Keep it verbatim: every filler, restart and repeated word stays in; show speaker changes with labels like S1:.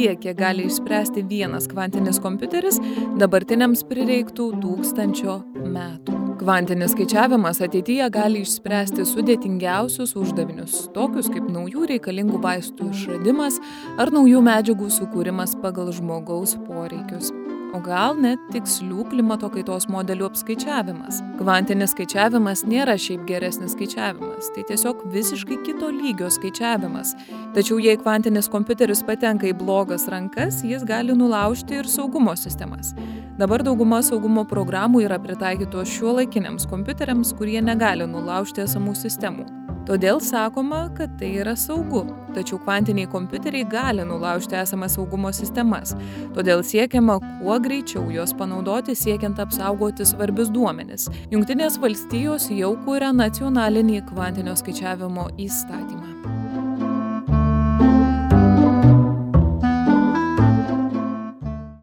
S1: tiek, kiek gali išspręsti vienas kvantinis kompiuteris, dabartiniams prireiktų tūkstančio metų. Kvantinis skaičiavimas ateityje gali išspręsti sudėtingiausius uždavinius, tokius kaip naujų reikalingų vaistų išradimas ar naujų medžiagų sukūrimas pagal žmogaus poreikius. O gal net tikslių klimato kaitos modelių apskaičiavimas. Kvantinis skaičiavimas nėra šiaip geresnis skaičiavimas, tai tiesiog visiškai kito lygio skaičiavimas. Tačiau jei kvantinis kompiuteris patenka į blogas rankas, jis gali nulaužti ir saugumo sistemas. Dabar dauguma saugumo programų yra pritaikytos šiuolaikiniams kompiuteriams, kurie negali nulaužti esamų sistemų. Todėl sakoma, kad tai yra saugu. Tačiau kvantiniai kompiuteriai gali nulaužti esamas saugumo sistemas. Todėl siekiama kuo greičiau juos panaudoti siekiant apsaugoti svarbius duomenis. Jungtinės valstijos jau kuria nacionalinį kvantinio skaičiavimo įstatymą.